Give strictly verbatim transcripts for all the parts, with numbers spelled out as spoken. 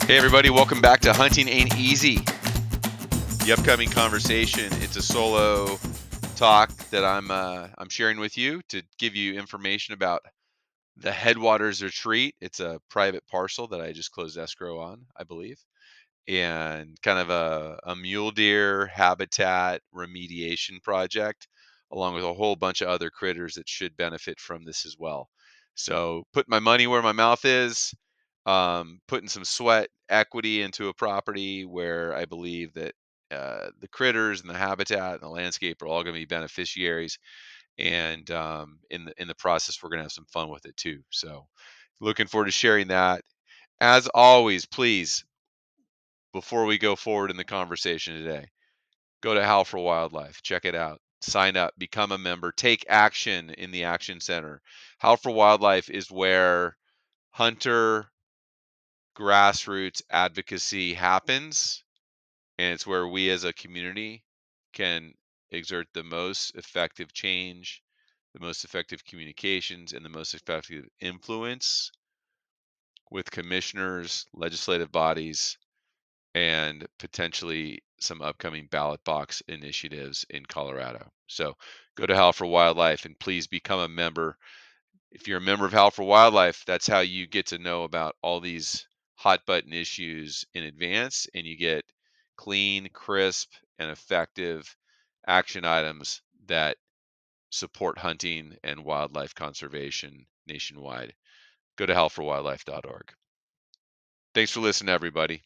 Hey everybody, welcome back to Hunting Ain't Easy. The upcoming conversation, it's a solo talk that I'm uh, I'm sharing with you to give you information about the Headwaters Retreat. It's a private parcel that I just closed escrow on, I believe, and kind of a, a mule deer habitat remediation project, along with a whole bunch of other critters that should benefit from this as well. So put my money where my mouth is, um, putting some sweat equity into a property where I believe that uh, the critters and the habitat and the landscape are all going to be beneficiaries. And um, in the in the process, we're going to have some fun with it too. So looking forward to sharing that. As always, please, before we go forward in the conversation today, go to Howl for Wildlife. Check it out. Sign up, become a member, take action in the Action Center. Howl for Wildlife is where hunter grassroots advocacy happens, and it's where we as a community can exert the most effective change, the most effective communications, and the most effective influence with commissioners, legislative bodies, and potentially some upcoming ballot box initiatives in Colorado. So go to Howl for Wildlife and please become a member. If you're a member of Howl for Wildlife, that's how you get to know about all these hot button issues in advance, and you get clean, crisp, and effective action items that support hunting and wildlife conservation nationwide. Go to howl for wildlife dot org. Thanks for listening, everybody.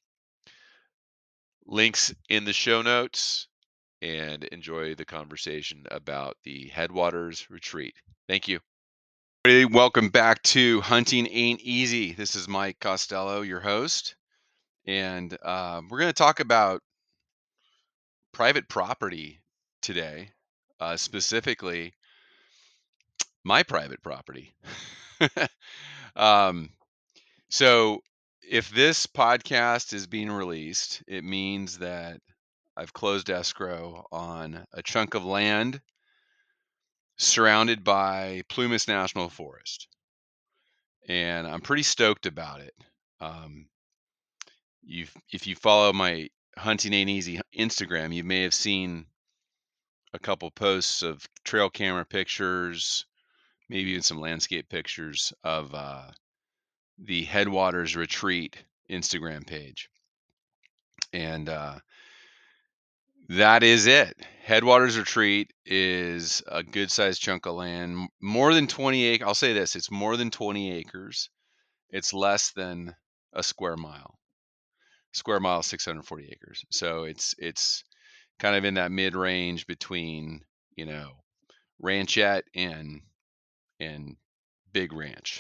Links in the show notes, and enjoy the conversation about the Headwaters Retreat. Thank you. Welcome back to Hunting Ain't Easy. This is Mike Costello, your host, and uh, we're going to talk about private property today, uh, specifically my private property. um, so, if this podcast is being released, it means that I've closed escrow on a chunk of land surrounded by Plumas National Forest, and I'm pretty stoked about it. Um, you've, if you follow my Hunting Ain't Easy Instagram, you may have seen a couple posts of trail camera pictures, maybe even some landscape pictures of uh, the Headwaters Retreat Instagram page, and uh, that is it. Headwaters Retreat is a good sized chunk of land, more than twenty acres. I'll say this, it's more than twenty acres. It's less than a square mile. Square mile is six hundred forty acres. So it's it's kind of in that mid range between, you know, ranchette and and big ranch.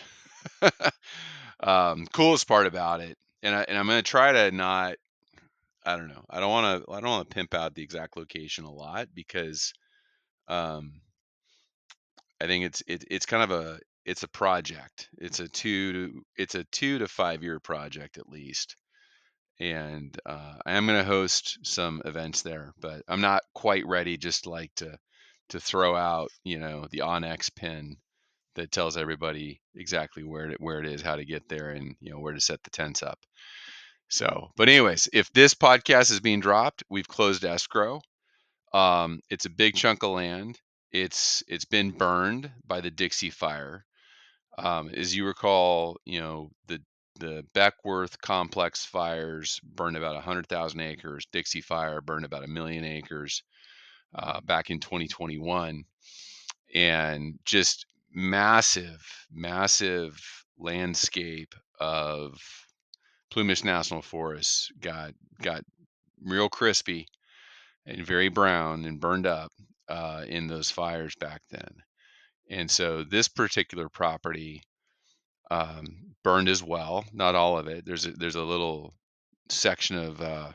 um, coolest part about it, and I and I'm gonna try to not, I don't know. I don't want to. I don't want to pimp out the exact location a lot because um, I think it's it, it's kind of a it's a project. It's a two to it's a two to five year project at least, and uh, I am going to host some events there, but I'm not quite ready just like to to throw out, you know, the Onyx pin that tells everybody exactly where it, where it is, how to get there, and you know where to set the tents up. So, but anyways, if this podcast is being dropped, we've closed escrow. Um, it's a big chunk of land. It's it's been burned by the Dixie Fire. Um, as you recall, you know the the Beckworth complex fires burned about one hundred thousand acres. Dixie Fire burned about a million acres uh, back in twenty twenty-one, and just massive, massive landscape of Plumas National Forest got got real crispy and very brown and burned up uh, in those fires back then. And so this particular property um, burned as well. Not all of it. There's a, there's a little section of uh,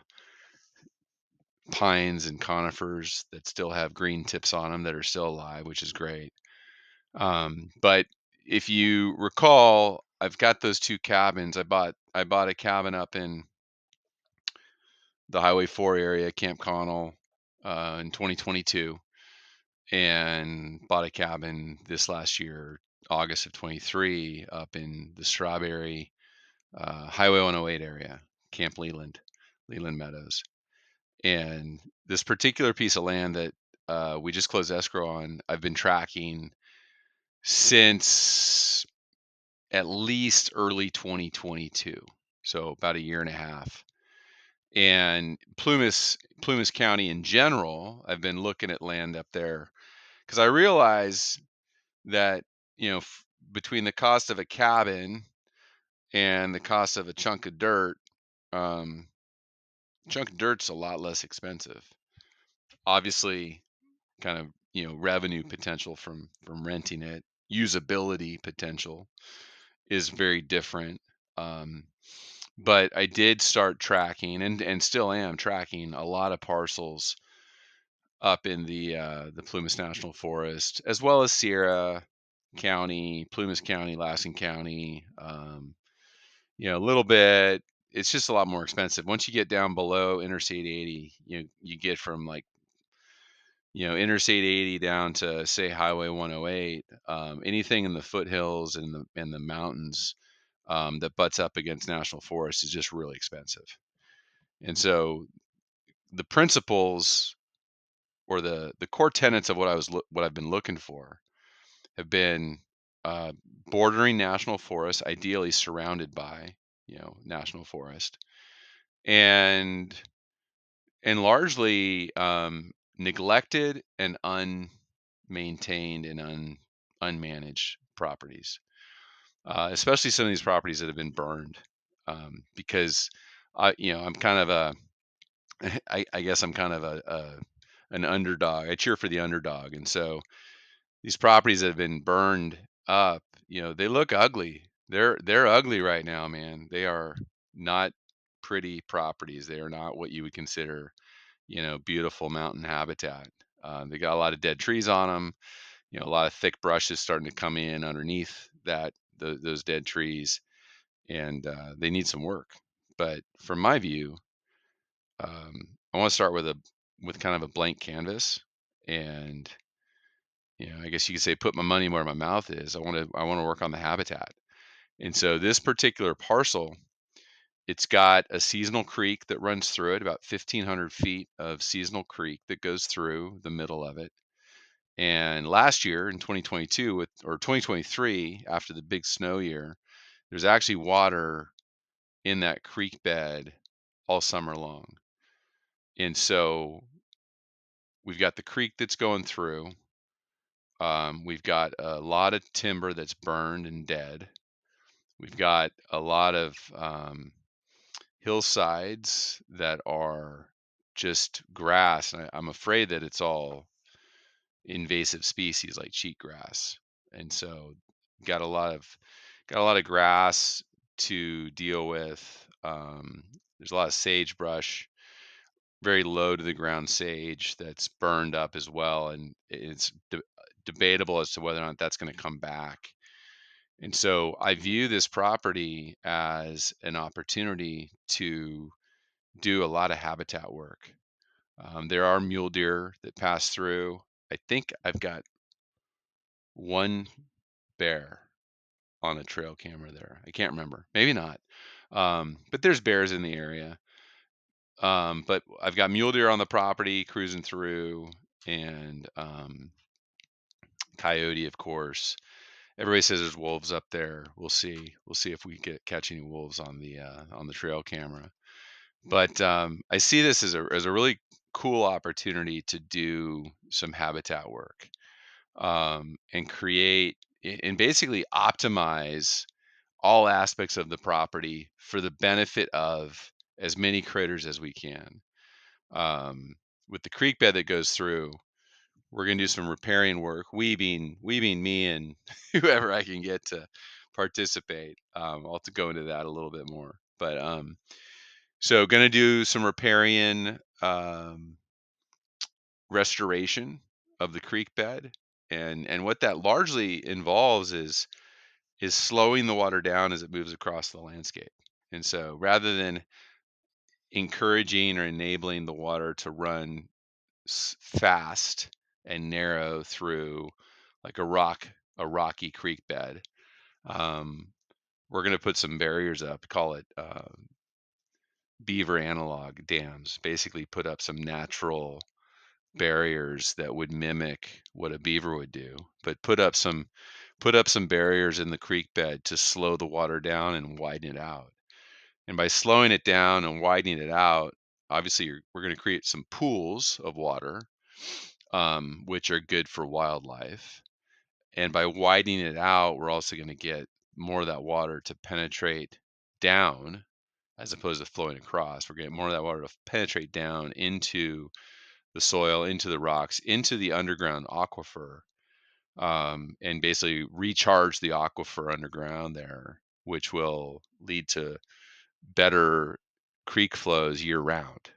pines and conifers that still have green tips on them that are still alive, which is great. Um, but if you recall, I've got those two cabins. I bought I bought a cabin up in the Highway four area, Camp Connell, uh, in twenty twenty-two, and bought a cabin this last year, August of twenty-three, up in the Strawberry, uh, Highway one oh eight area. Camp Leland, Leland Meadows. And this particular piece of land that uh, we just closed escrow on, I've been tracking since at least early twenty twenty-two, so about a year and a half. And Plumas, Plumas County in general, I've been looking at land up there because I realize that, you know, f- between the cost of a cabin and the cost of a chunk of dirt, um, chunk of dirt's a lot less expensive. Obviously, kind of, you know, revenue potential from from renting it, usability potential is very different. Um, but I did start tracking and and still am tracking a lot of parcels up in the uh, the Plumas National Forest, as well as Sierra County, Plumas County, Lassen County. Um, you know, a little bit. It's just a lot more expensive once you get down below Interstate eighty. You you get from like, you know, Interstate eighty down to say Highway one oh eight. Um, anything in the foothills and the and the mountains um, that butts up against national forest is just really expensive. And so the principles or the the core tenets of what I was lo- what I've been looking for have been uh, bordering national forest, ideally surrounded by, you know, national forest, and and largely um, neglected and unmaintained and un, unmanaged properties, uh, especially some of these properties that have been burned. Um, because I, you know, I'm kind of a, I, I guess I'm kind of a, a an underdog. I cheer for the underdog, and so these properties that have been burned up, you know, they look ugly. They're they're ugly right now, man. They are not pretty properties. They are not what you would consider, you know, beautiful mountain habitat. Uh, they got a lot of dead trees on them. You know, a lot of thick brushes starting to come in underneath that tho- those dead trees, and uh, they need some work. But from my view, um, I want to start with a with kind of a blank canvas, and, you know, I guess you could say put my money where my mouth is. I want to I want to work on the habitat. And so this particular parcel, it's got a seasonal creek that runs through it, about fifteen hundred feet of seasonal creek that goes through the middle of it. And last year in twenty twenty-two with or twenty twenty-three, after the big snow year, there's actually water in that creek bed all summer long. And so we've got the creek that's going through. Um, we've got a lot of timber that's burned and dead. We've got a lot of um, hillsides that are just grass. And I, I'm afraid that it's all invasive species like cheatgrass. And so got a lot of got a lot of grass to deal with. Um, there's a lot of sagebrush, very low to the ground sage that's burned up as well, and it's de- debatable as to whether or not that's going to come back. And so I view this property as an opportunity to do a lot of habitat work. Um, there are mule deer that pass through. I think I've got one bear on a trail camera there. I can't remember. Maybe not. Um, but there's bears in the area. Um, but I've got mule deer on the property cruising through, and um, coyote, of course. Everybody says there's wolves up there. We'll see. We'll see if we get catch any wolves on the uh, on the trail camera. But um, I see this as a as a really cool opportunity to do some habitat work, um, and create and basically optimize all aspects of the property for the benefit of as many critters as we can. Um, with the creek bed that goes through, we're going to do some riparian work. We being we being me and whoever I can get to participate. Um, I'll have to go into that a little bit more. But um, so going to do some riparian um, restoration of the creek bed, and and what that largely involves is is slowing the water down as it moves across the landscape. And so rather than encouraging or enabling the water to run fast and narrow through like a rock a rocky creek bed, um, we're going to put some barriers up, call it uh, beaver analog dams, basically put up some natural barriers that would mimic what a beaver would do, but put up some put up some barriers in the creek bed to slow the water down and widen it out. And by slowing it down and widening it out, obviously you're, we're going to create some pools of water, um, which are good for wildlife. And by widening it out, we're also going to get more of that water to penetrate down as opposed to flowing across. We're getting more of that water to penetrate down into the soil, into the rocks, into the underground aquifer, um, and basically recharge the aquifer underground there, which will lead to better creek flows year round.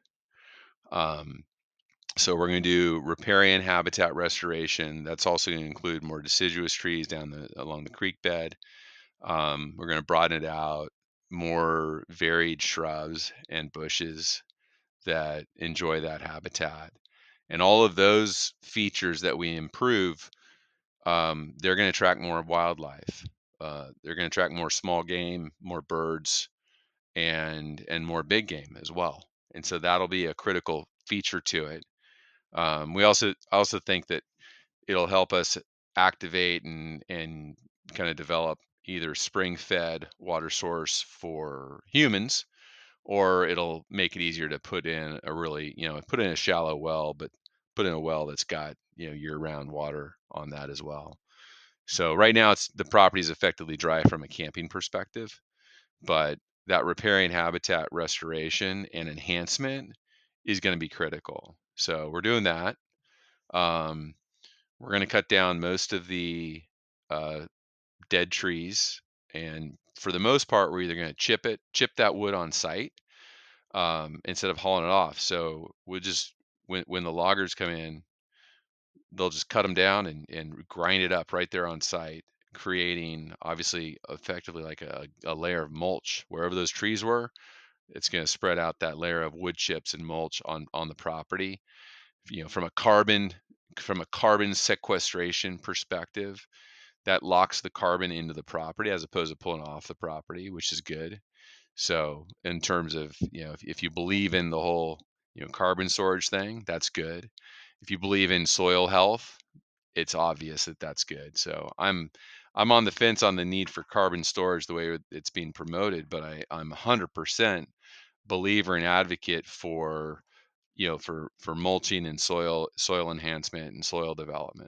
Um, so we're going to do riparian habitat restoration. That's also going to include more deciduous trees down the along the creek bed. Um, we're going to broaden it out, more varied shrubs and bushes that enjoy that habitat. And all of those features that we improve, um, they're going to attract more wildlife. Uh, they're going to attract more small game, more birds, and and more big game as well. And so that'll be a critical feature to it. Um, we also also think that it'll help us activate and and kind of develop either spring fed water source for humans, or it'll make it easier to put in a really, you know, put in a shallow well, but put in a well that's got, you know, year round water on that as well. So right now it's the property is effectively dry from a camping perspective, but that riparian habitat restoration and enhancement is going to be critical. So we're doing that. Um, we're going to cut down most of the uh, dead trees, and for the most part, we're either going to chip it, chip that wood on site, um, instead of hauling it off. So we'll just when when the loggers come in, they'll just cut them down and and grind it up right there on site, creating obviously effectively like a, a layer of mulch wherever those trees were. It's going to spread out that layer of wood chips and mulch on on the property. You know, from a carbon from a carbon sequestration perspective, that locks the carbon into the property as opposed to pulling off the property, which is good. So in terms of, you know, if, if you believe in the whole, you know, carbon storage thing, that's good. If you believe in soil health, it's obvious that that's good. So I'm I'm on the fence on the need for carbon storage the way it's being promoted, but I I'm one hundred percent believer and advocate for, you know, for for mulching and soil soil enhancement and soil development.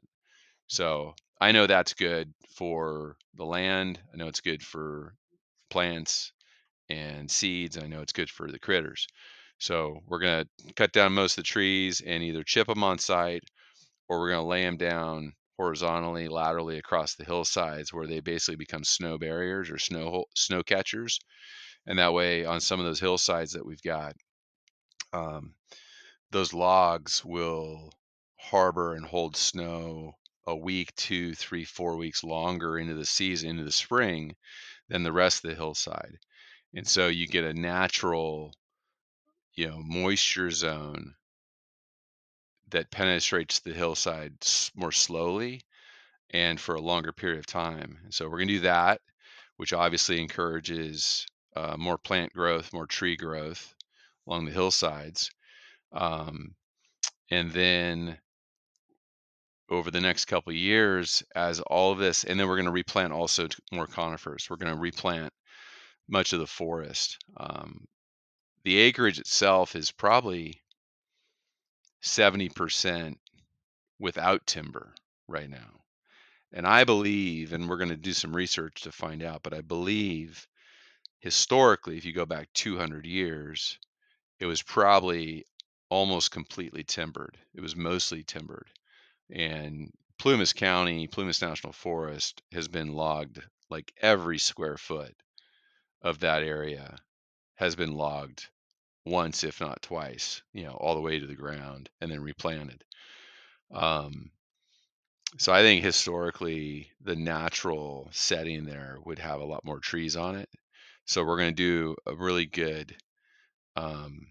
So I know that's good for the land. I know it's good for plants and seeds. I know it's good for the critters. So we're going to cut down most of the trees and either chip them on site, or we're going to lay them down horizontally, laterally across the hillsides where they basically become snow barriers or snow snow catchers. And that way, on some of those hillsides that we've got, um, those logs will harbor and hold snow a week, two, three, four weeks longer into the season, into the spring, than the rest of the hillside. And so you get a natural, you know, moisture zone that penetrates the hillside more slowly and for a longer period of time. And so we're going to do that, which obviously encourages uh, more plant growth, more tree growth along the hillsides. Um, and then over the next couple of years, as all of this, and then we're going to replant also more conifers. We're going to replant much of the forest. Um, the acreage itself is probably seventy percent without timber right now. And I believe, and we're going to do some research to find out, but I believe historically, if you go back two hundred years, it was probably almost completely timbered. It was mostly timbered. And Plumas County, Plumas National Forest has been logged, like every square foot of that area has been logged once, if not twice, you know, all the way to the ground and then replanted. Um, so I think historically the natural setting there would have a lot more trees on it. So we're going to do a really good um,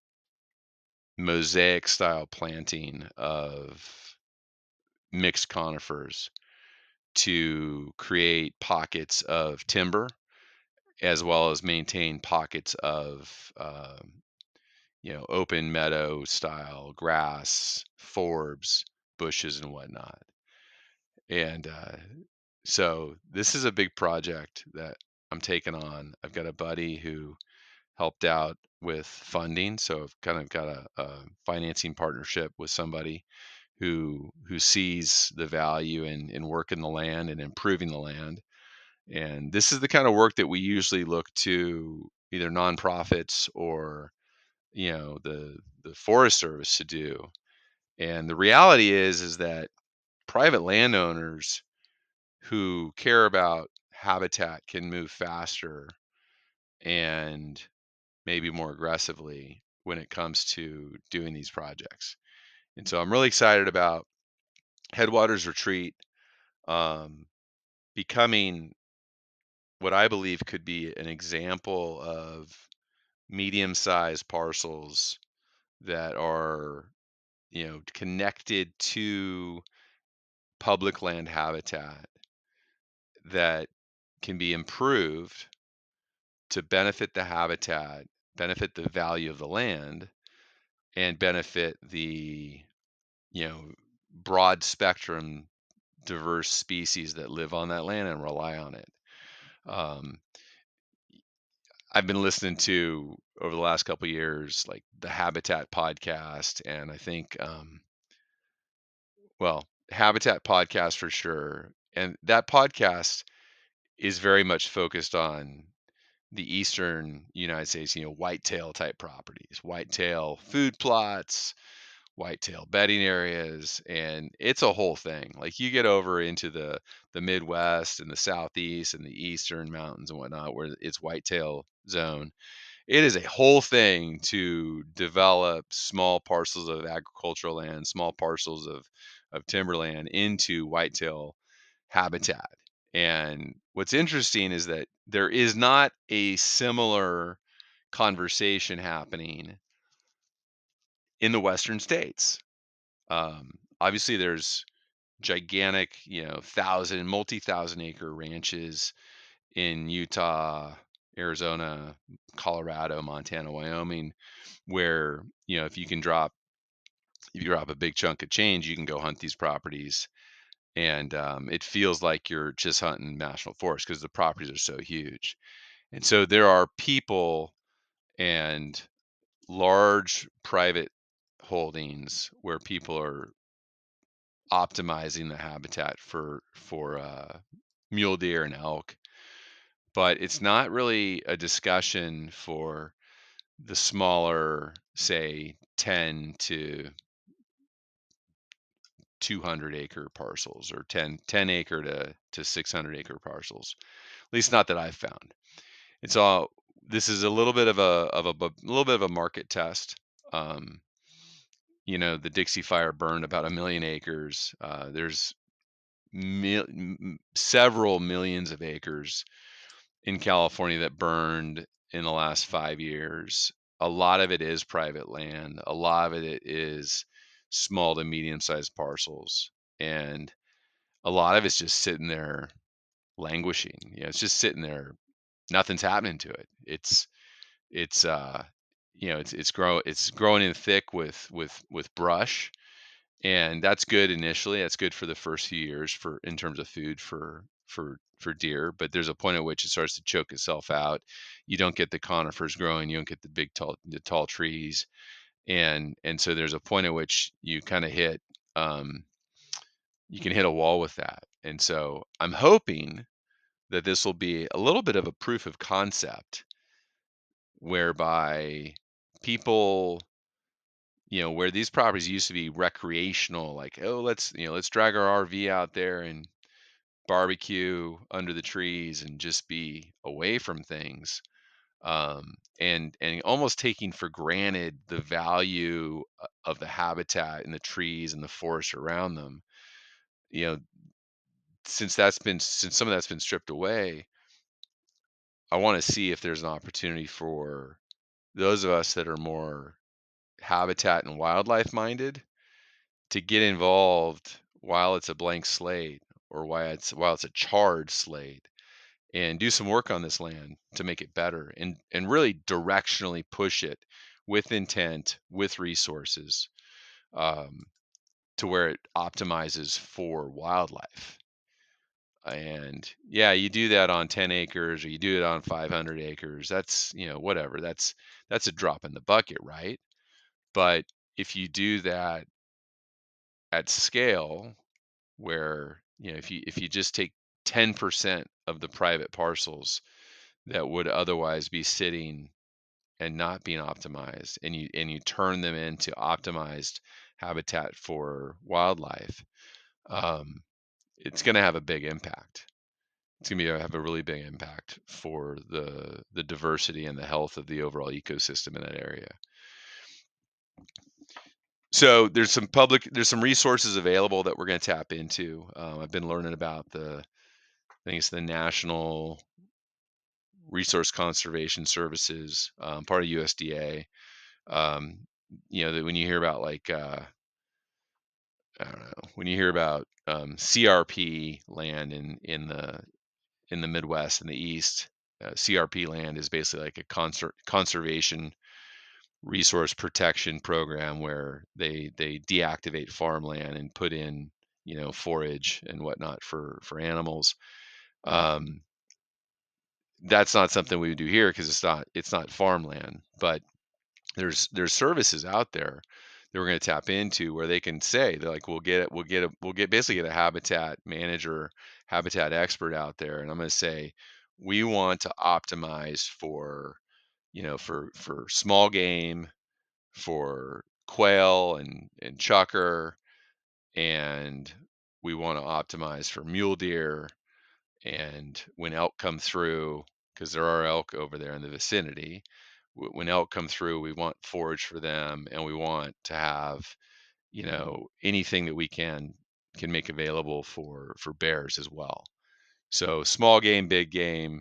mosaic style planting of mixed conifers to create pockets of timber as well as maintain pockets of um, you know, open meadow style grass, forbs, bushes, and whatnot. And uh, so this is a big project that I'm taking on. I've got a buddy who helped out with funding, so I've kind of got a, a financing partnership with somebody who who sees the value in in working the land and improving the land. And this is the kind of work that we usually look to either nonprofits or you know the the Forest Service to do. And the reality is is that private landowners who care about habitat can move faster and maybe more aggressively when it comes to doing these projects. And so I'm really excited about Headwaters Retreat um, becoming what I believe could be an example of medium-sized parcels that are, you know, connected to public land habitat that can be improved to benefit the habitat, benefit the value of the land, and benefit the, you know, broad spectrum diverse species that live on that land and rely on it. Um, I've been listening to over the last couple of years, like the Habitat podcast, and I think, um, well, Habitat podcast for sure, and that podcast is very much focused on the eastern United States, you know, whitetail type properties, whitetail food plots, whitetail bedding areas, and it's a whole thing. Like you get over into the the Midwest and the Southeast and the eastern mountains and whatnot, where it's whitetail zone. It is a whole thing to develop small parcels of agricultural land, small parcels of of timberland into whitetail habitat. And what's interesting is that there is not a similar conversation happening in the western states. Um, obviously, there's gigantic, you know, thousand, multi thousand acre ranches in Utah, Arizona, Colorado, Montana, Wyoming, where, you know, if you can drop, if you drop a big chunk of change, you can go hunt these properties. And um, it feels like you're just hunting national forest because the properties are so huge. And so there are people and large private holdings where people are optimizing the habitat for for uh, mule deer and elk, but it's not really a discussion for the smaller, say, ten to two hundred acre parcels or ten ten acre to to six hundred acre parcels. At least not that I've found. And so this is a little bit of a of a, a little bit of a market test. Um, you know, the Dixie Fire burned about a million acres. Uh, there's mil- m- several millions of acres in California that burned in the last five years. A lot of it is private land. A lot of it is small to medium sized parcels. And a lot of it's just sitting there languishing. You know, it's just sitting there. Nothing's happening to it. It's it's uh you know it's it's grow it's growing in thick with with with brush, and that's good initially. That's good for the first few years for in terms of food for for for deer. But there's a point at which it starts to choke itself out. You don't get the conifers growing. You don't get the big tall the tall trees, and and so there's a point at which you kind of hit um, you can hit a wall with that. And so I'm hoping that this will be a little bit of a proof of concept whereby people, you know, where these properties used to be recreational, like, oh, let's, you know, let's drag our R V out there and barbecue under the trees and just be away from things. Um, and and almost taking for granted the value o- of the habitat and the trees and the forest around them. You know, since that's been since some of that's been stripped away, I want to see if there's an opportunity for those of us that are more habitat and wildlife minded to get involved while it's a blank slate or while it's while it's a charred slate and do some work on this land to make it better, and and really directionally push it with intent, with resources, um, to where it optimizes for wildlife. And yeah, you do that on ten acres or you do it on five hundred acres. That's, you know, whatever. That's that's a drop in the bucket, right? But if you do that at scale, where, you know, if you if you just take ten percent of the private parcels that would otherwise be sitting and not being optimized, and you and you turn them into optimized habitat for wildlife, um, it's going to have a big impact. It's going to have a really big impact for the the diversity and the health of the overall ecosystem in that area. So there's some public there's some resources available that we're going to tap into. Um, I've been learning about the I think it's the National Resource Conservation Services, um, part of U S D A. Um, you know that when you hear about like uh, I don't know, when you hear about um, C R P land in in the in the Midwest and the East, uh, C R P land is basically like a conser- conservation resource protection program where they they deactivate farmland and put in, you know, forage and whatnot for for animals. Um, that's not something we would do here because it's not it's not farmland, but there's there's services out there that we're going to tap into where they can say they're like we'll get it we'll get a we'll get basically get a habitat manager, habitat expert out there, and I'm going to say we want to optimize for, you know, for for small game, for quail and and chukar, and we want to optimize for mule deer, and when elk come through, because there are elk over there in the vicinity, w- when elk come through, we want forage for them, and we want to have, you know, anything that we can can make available for for bears as well. So small game, big game,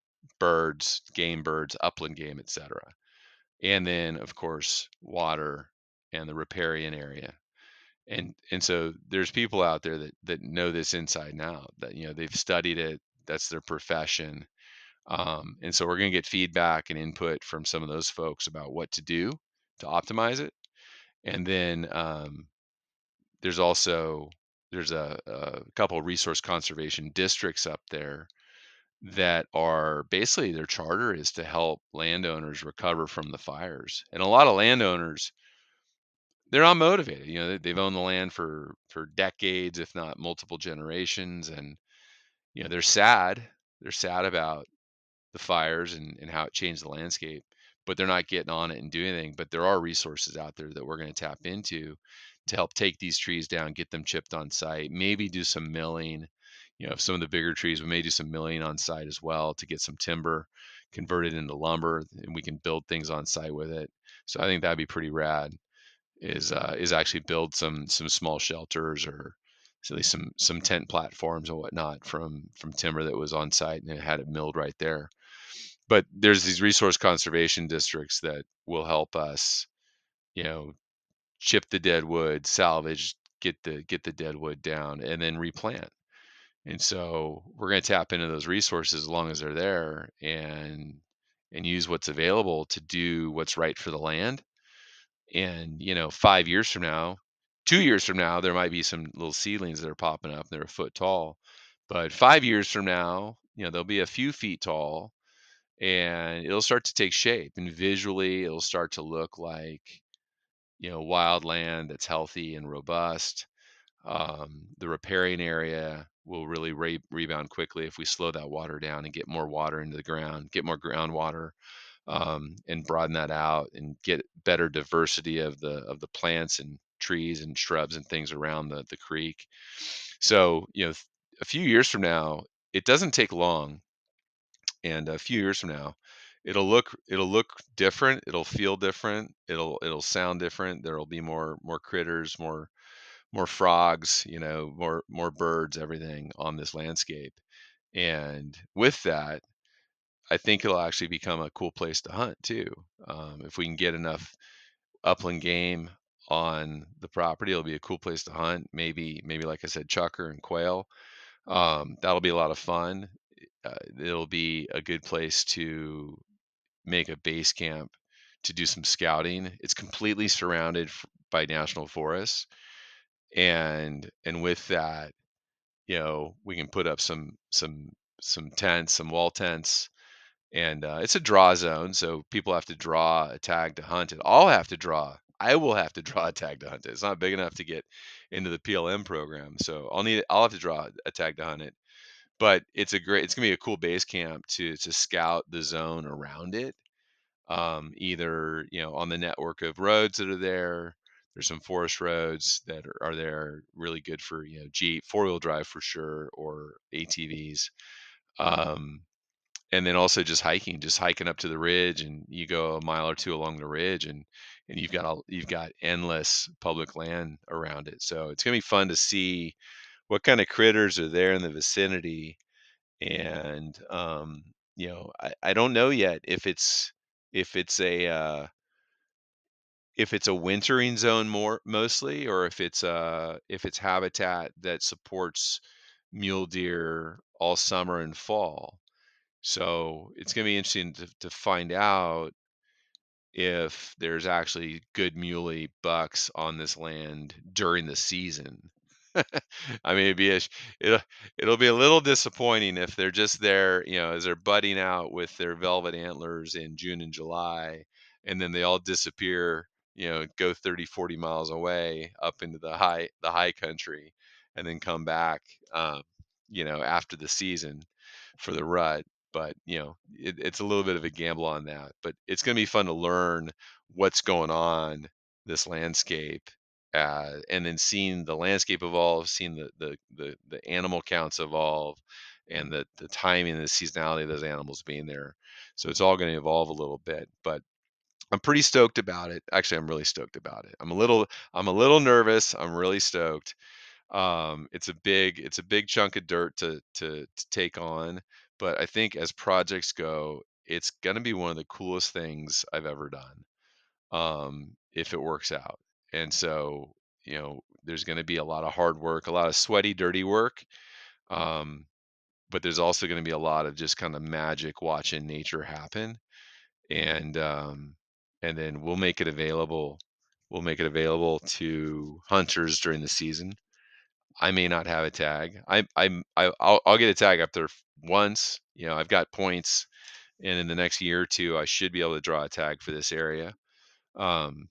birds, game birds, upland game, et cetera. And then of course water and the riparian area. And and so there's people out there that that know this inside and out, that, you know, they've studied it, that's their profession. Um, and so we're going to get feedback and input from some of those folks about what to do to optimize it. And then um, there's also there's a, a couple resource conservation districts up there that are basically their charter is to help landowners recover from the fires. And a lot of landowners, they're not motivated. You know, they, they've owned the land for for decades, if not multiple generations, and, you know, they're sad. They're sad about the fires and, and how it changed the landscape, but they're not getting on it and doing anything. But there are resources out there that we're going to tap into to help take these trees down, get them chipped on site, maybe do some milling. You know, some of the bigger trees, we may do some milling on site as well to get some timber converted into lumber, and we can build things on site with it. So I think that'd be pretty rad. Is uh, is actually build some some small shelters, or at least some some tent platforms and whatnot from from timber that was on site and it had it milled right there. But there's these resource conservation districts that will help us, you know, chip the dead wood, salvage, get the get the dead wood down, and then replant. And so we're going to tap into those resources as long as they're there, and and use what's available to do what's right for the land. And, you know, five years from now, two years from now, there might be some little seedlings that are popping up. They're a foot tall, but five years from now, you know, they'll be a few feet tall, and it'll start to take shape, and visually it'll start to look like, you know, wild land that's healthy and robust. Um, the riparian area will really re- rebound quickly if we slow that water down and get more water into the ground, get more groundwater, um, and broaden that out and get better diversity of the of the plants and trees and shrubs and things around the the creek. So, you know, a few years from now, it doesn't take long, and a few years from now, it'll look it'll look different, it'll feel different, it'll it'll sound different. There'll be more more critters, more more frogs, you know, more more birds, everything on this landscape. And with that, I think it'll actually become a cool place to hunt too. Um, if we can get enough upland game on the property, it'll be a cool place to hunt. Maybe maybe like I said, chukar and quail. Um, that'll be a lot of fun. uh, it'll be a good place to make a base camp to do some scouting. It's completely surrounded f- by national forests, and and with that, you know, we can put up some some some tents, some wall tents, and uh, it's a draw zone, so people have to draw a tag to hunt it. I'll have to draw. I will have to draw a tag to hunt it. It's not big enough to get into the P L M program, so I'll need. I'll have to draw a tag to hunt it. But it's a great. It's gonna be a cool base camp to to scout the zone around it. Um, either you know on the network of roads that are there. There's some forest roads that are, are there, really good for you know Jeep, four wheel drive for sure, or A T Vs. Um, and then also just hiking, just hiking up to the ridge, and you go a mile or two along the ridge, and and you've got all you've got endless public land around it. So it's gonna be fun to see what kind of critters are there in the vicinity. And um, you know, I, I don't know yet if it's if it's a uh, if it's a wintering zone more mostly, or if it's uh if it's habitat that supports mule deer all summer and fall. So it's going to be interesting to, to find out if there's actually good muley bucks on this land during the season. I mean, it'd be a, sh- it'll it'll be a little disappointing if they're just there, you know, as they're budding out with their velvet antlers in June and July, and then they all disappear, you know, go thirty, forty miles away up into the high the high country, and then come back, um, you know, after the season for the rut. But you know, it, it's a little bit of a gamble on that. But it's going to be fun to learn what's going on this landscape, uh, and then seeing the landscape evolve, seeing the the the, the animal counts evolve, and the the timing and the seasonality of those animals being there. So it's all going to evolve a little bit, but I'm pretty stoked about it. Actually, I'm really stoked about it. I'm a little I'm a little nervous. I'm really stoked. Um, it's a big it's a big chunk of dirt to to to take on, but I think as projects go, it's going to be one of the coolest things I've ever done, um, if it works out. And so, you know, there's going to be a lot of hard work, a lot of sweaty, dirty work. Um, but there's also going to be a lot of just kind of magic watching nature happen. And um, and then we'll make it available. We'll make it available to hunters during the season. I may not have a tag. I I'm I, I'll I'll get a tag up there once. You know, I've got points, and in the next year or two, I should be able to draw a tag for this area. Um,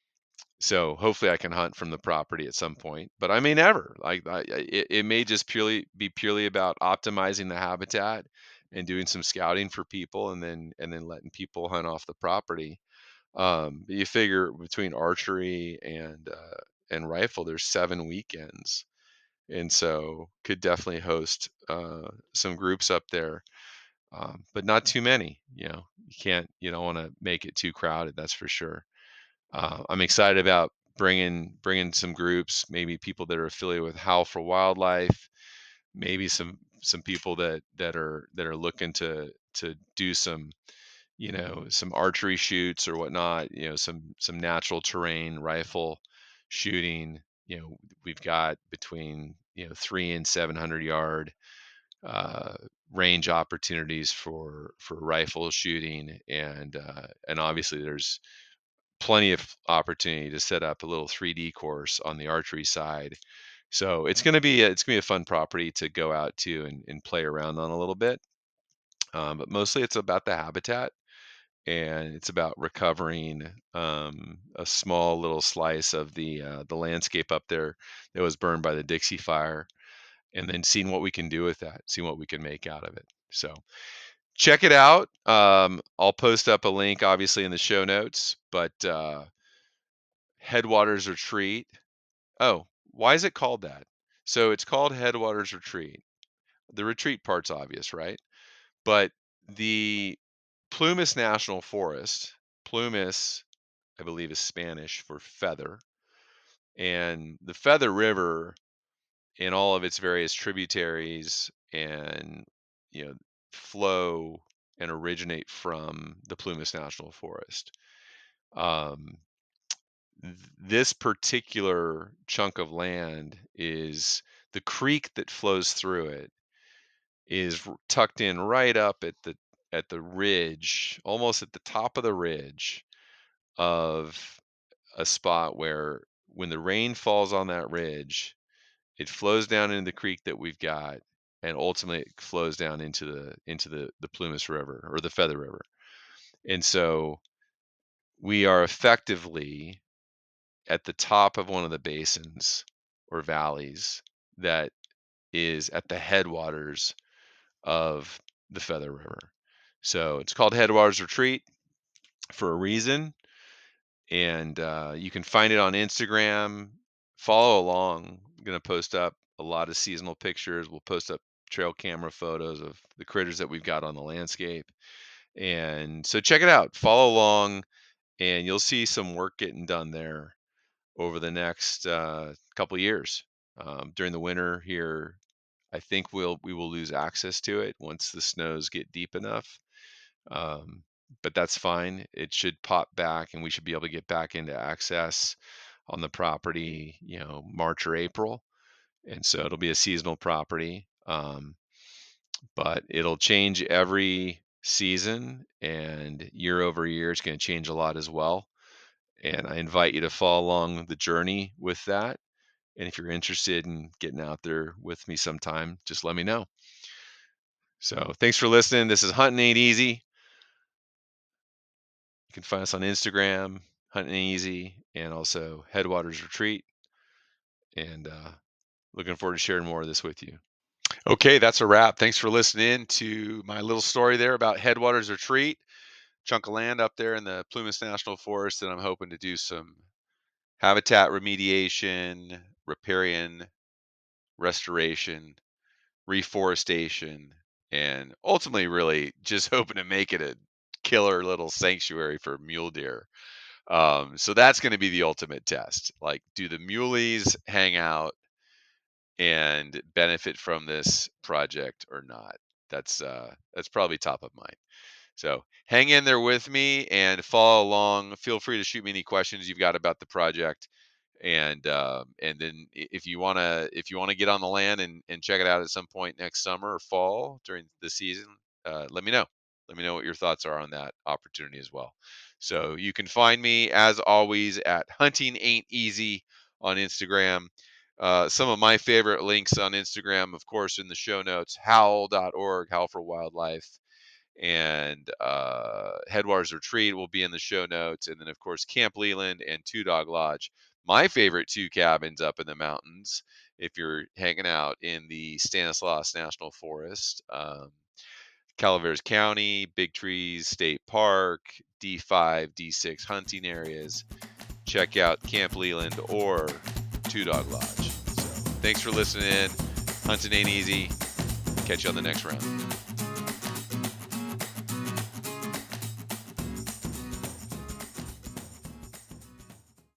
so hopefully I can hunt from the property at some point, but I may never. Like I, I- it, it may just purely be purely about optimizing the habitat and doing some scouting for people, and then and then letting people hunt off the property. Um, but you figure between archery and uh, and rifle, there's seven weekends, and so could definitely host uh, some groups up there, um, but not too many. You know, you can't, you don't want to make it too crowded. That's for sure. Uh, I'm excited about bringing bringing some groups, maybe people that are affiliated with Howl for Wildlife, maybe some some people that that are that are looking to to do some, you know, some archery shoots or whatnot. You know, some some natural terrain rifle shooting. You know, we've got between you know three and seven hundred yard uh, range opportunities for for rifle shooting, and uh, and obviously there's plenty of opportunity to set up a little three D course on the archery side. So it's going to be a, it's going to be a fun property to go out to and, and play around on a little bit. Um, but mostly it's about the habitat, and it's about recovering um, a small little slice of the uh, the landscape up there that was burned by the Dixie Fire, and then seeing what we can do with that, seeing what we can make out of it. So check it out. Um, I'll post up a link, obviously, in the show notes, but uh, Headwaters Retreat. Oh, why is it called that? So it's called Headwaters Retreat. The retreat part's obvious, right? But the Plumas National Forest, Plumas, I believe, is Spanish for feather, and the Feather River and all of its various tributaries and you know flow and originate from the Plumas National Forest. Um, th- this particular chunk of land is the creek that flows through it is r- tucked in right up at the at the ridge, almost at the top of the ridge of a spot where when the rain falls on that ridge, it flows down into the creek that we've got, and ultimately it flows down into the into the the Plumas River or the Feather River. And so we are effectively at the top of one of the basins or valleys that is at the headwaters of the Feather River. So it's called Headwaters Retreat for a reason. And uh, you can find it on Instagram. Follow along. I'm going to post up a lot of seasonal pictures. We'll post up trail camera photos of the critters that we've got on the landscape. And so check it out. Follow along, and you'll see some work getting done there over the next uh, couple years. Um, during the winter here, I think we'll we will lose access to it once the snows get deep enough. Um, but that's fine. It should pop back, and we should be able to get back into access on the property, you know, March or April. And so it'll be a seasonal property, um, but it'll change every season, and year over year, it's going to change a lot as well. And I invite you to follow along the journey with that. And if you're interested in getting out there with me sometime, just let me know. So thanks for listening. This is Hunting Ain't Easy. You can find us on Instagram, Hunting Ain't Easy, and also Headwaters Retreat. And uh, looking forward to sharing more of this with you. Okay, that's a wrap. Thanks for listening to my little story there about Headwaters Retreat, chunk of land up there in the Plumas National Forest, and I'm hoping to do some habitat remediation, riparian restoration, reforestation, and ultimately really just hoping to make it a killer little sanctuary for mule deer. Um, so that's going to be the ultimate test. Like, do the muleys hang out and benefit from this project or not? That's uh, that's probably top of mind. So hang in there with me and follow along. Feel free to shoot me any questions you've got about the project. And uh, and then if you wanna if you wanna get on the land and, and check it out at some point next summer or fall during the season, uh, let me know. Let me know what your thoughts are on that opportunity as well. So you can find me as always at Hunting Ain't Easy on Instagram. Uh, some of my favorite links on Instagram, of course, in the show notes, howl dot org, Howl for Wildlife, and uh, Headwaters Retreat will be in the show notes. And then, of course, Camp Leland and Two Dog Lodge, my favorite two cabins up in the mountains if you're hanging out in the Stanislaus National Forest, um, Calaveras County, Big Trees State Park, D five, D six hunting areas. Check out Camp Leland or Two Dog Lodge. So thanks for listening. Hunting Ain't Easy. Catch you on the next round.